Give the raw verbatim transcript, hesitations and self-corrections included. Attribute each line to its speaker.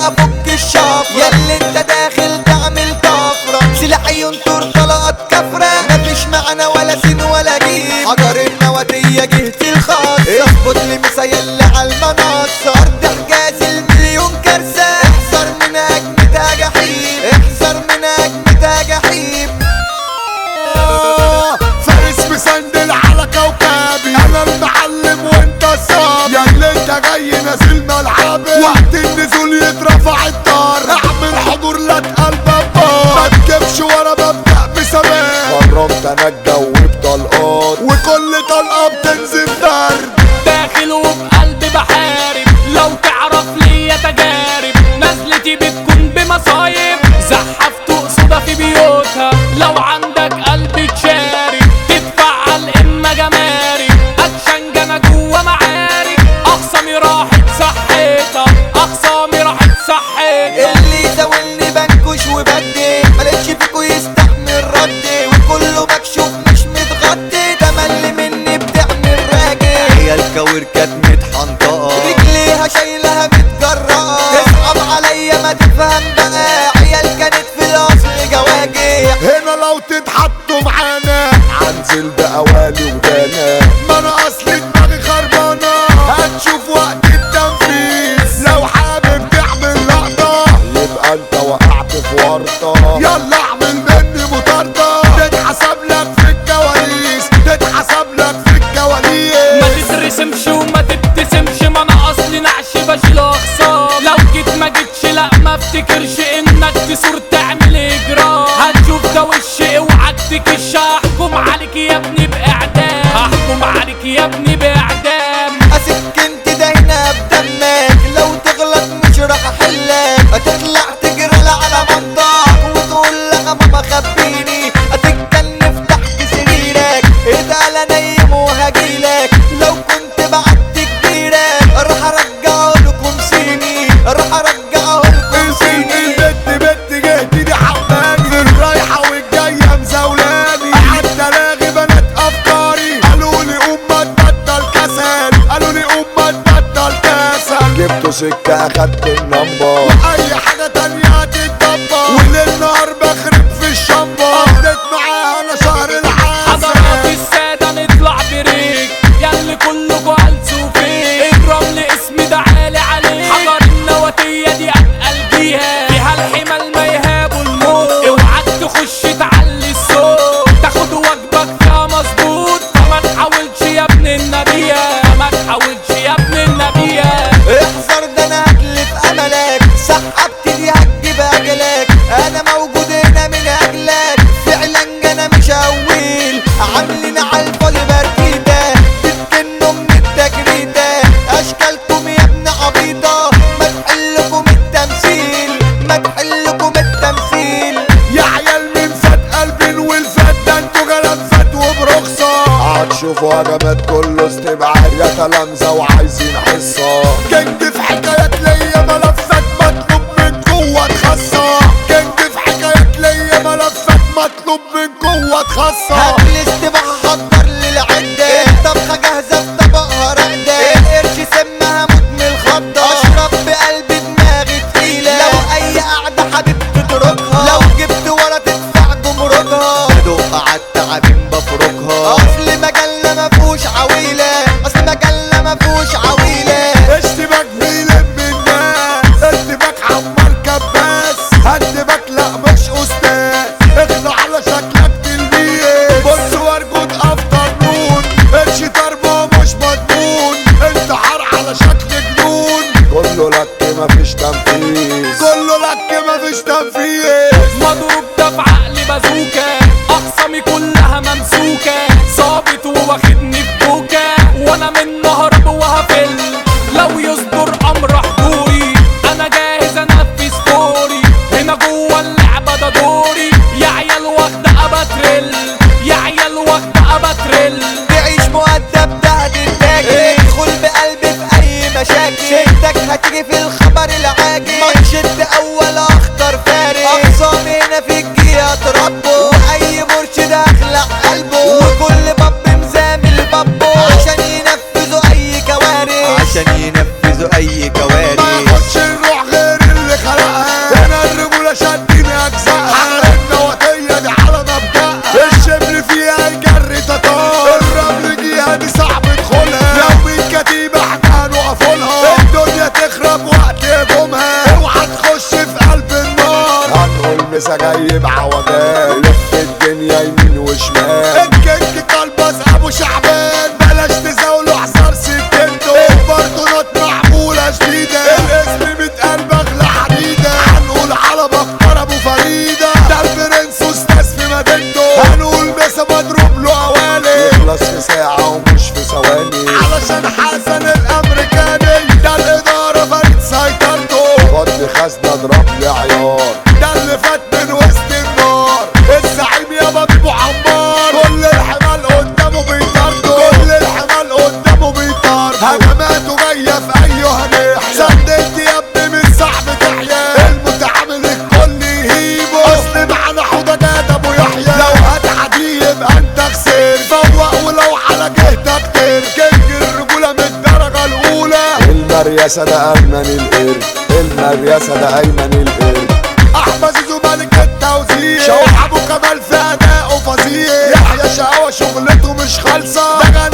Speaker 1: افك الشفرة ياللي انت داخل تعمل طفرة سلاح ينطر طلقات كفرة مفيش معنا ولا سين ولا جيب حجر النواتية جهة الخاصة اظبط لي مسيل على المنصة ارض حجاز المليون كارثة احذر من اجمتها جحيم احذر من اجمتها جحيم.
Speaker 2: فارس مسندل على كوكبي انا المعلم وانت الصاب ياللي انت جاي نازل ملعبي وقت النزول يترفع الدار اعمل حضور لا تقلب بار ما تجيبش ورا ببدأ بسلام قرمت انا الجو بطلقات وكل طلقه بتنزل درب
Speaker 3: داخل وبقلبي بحارب لو تعرف ليا تجارب نزلتي بتكون بمصايب زحفت قصودها في بيوتها لو عندك قلب تشارك تتفعل اما جمارك اكشن جانا جوا معارك اخصامي راحت صحيتها اخصامي راحت صحيتها
Speaker 1: اللي يزاولني بنكش وبدي ملقتش فيكو يستحمل ردي وكله مكشوف مش متغطي ده ملي مني بتعمل راجل هي الكاوركات متحنطقة رجليها شايلها متجرأة تصعب عليا ما تفهم بقى عيال كانت في الاصل جواجي
Speaker 2: هنا لو تتحطوا معانا هنزل بقوالي ودانا ما انا اصلي دماغي خربانة هتشوف وقت التنفيذ لو حابب تعمل لقطة يبقى انت وقعت في ورطة يلا اعمل مني مطاردة تتحسب لك في الكواليس تتحسب لك في الكواليس
Speaker 3: ما تترسمش وما تبتسمش ما انا اصلي نعش بشيل اخصام لو جيت ما جيتش لا ما افتكرش انك تثور تعمل اجرام هتشوف ده وش اوعك تكش هحكم عليك يا ابني باعدام هحكم عليك يا ابني باعدام
Speaker 1: اسكنت ده هنا بدمك لو تغلط مش راح احلك هتطلع تجري على منطقك وتقول لك ماما خبيني هتتكنف تحت سريرك اتقل انيم وهجيلك لو كنت بعدت كبيرك راح ارجعه لكم سيني راح ارجعه لكم سيني
Speaker 2: البت بت جهتي دي حباني الرايحة والجاية مزولاني قعدت الاغي بنات افكاري قالوا لي قوم ما تبطل كسل قالوا لي قوم ما تبطل كسل جبتوا سكة اخدت النمبر اي حاجة تانية هتتدبر وليل نهار بخرب في الشمبر قضيت معاها انا شهر العسل
Speaker 3: حضرات السادة نطلع بريك ياللي كلكوا هلسوا فيك الرمل اسمي ده عالي عليك حجر النواتية دي اتقل بيها فيها الحمل ما يهابوا الموت اوعك تخش تعلي الصوت تاخد واجبك فيها مظبوط فما تحاولش يا ابن النبية ما تحاولش يا ابن النبية
Speaker 1: احذر ده انا هتلف املك سحبت دي هتجيب اجلك انا موجود هنا من اجلك فعلا انا مش هويل عاملين على الفاضي بركيده بتكنوا من التجريده اشكالكم يا ابن عبيطه ما تحلكم التمثيل ما تحلكم التمثيل
Speaker 2: يا عيال من فات قلبين والفات ده انتوا جلال فات وبرخصة هتشوفوا هجمات كله استبعاد يا تلامذة وعايزين حصة كنت في حكايات ليا ملفات مطلوب من قوة خاصة كنت في حكايات ليا ملفات مطلوب من قوة خاصة
Speaker 1: هات الاستباح حضر للعده الطبخه جاهزه في طبقها رقده القرش سمها موت من الخضه اشرب بقلب دماغي تقيله لو اي قعده حبيب تتركها لو جبت ورا تدفع جمركها بدق عالتعابين بفركها اصل مجله مفهوش عويله اصل مجله مفهوش عويله
Speaker 2: اشتباك بيلم الناس اشتباك عمار كباس هندبك لا مش استاذ اخلع على شكلك موسى جاي بعوجان لف الدنيا يمين وشمال الكينج كلبس ابو شعبان بلاش تزاولوا حصار سكنته البرطونات معمولة جديدة الاسم متقال بغلى حديدة هنقول على بكر ابو فريدة ده البرنس استاذ في مدينته هنقول مسا مضروب له اوالي يخلص في ساعة ومش في ثواني علشان حسن الامريكاني ده الادارة فريد سيطرته فضي خزنة اضرب لي عيار ده اللي فات من وسط النار الزعيم يابا بيبو عمار كل الحمال قدامه بيطارده كل الحمال قدامه بيطارده هجماته جاية في ايها ناحية صدقت يا ابني من صاحب تحيا المتعامل الكل يهيبه اصل معانا حوضة جاد ابو يحيى لو هتعدي يبقى انت خسرت فوق ولو على جهتك تر كينج الرجولة من الدرجة الاولى المرياسة ده ايمن القرد المرياسة ده ايمن القرد احمد زيزو ملك التوزيع شوح ابو كمال في اداءه فظيع يحيى شقاوة شغلته مش خالصة